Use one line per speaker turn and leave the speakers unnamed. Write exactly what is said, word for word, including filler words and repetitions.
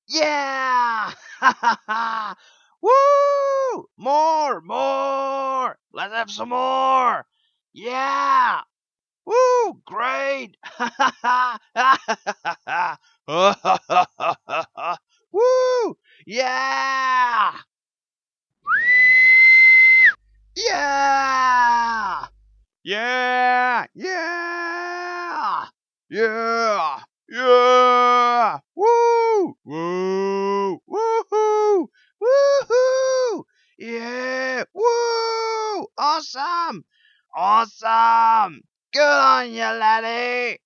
Yeah! Ha ha ha! Woo! More, more! Let's have some more! Yeah! Woo! Great! Ha ha ha! Ha ha ha! Ha ha ha ha ha! Woo! Yeah! Yeah! Yeah! Yeah! Yeah! Yeah! Woo! Woo! Woohoo! Woohoo! Yeah! Woo! Awesome! Awesome! Good on you, laddie!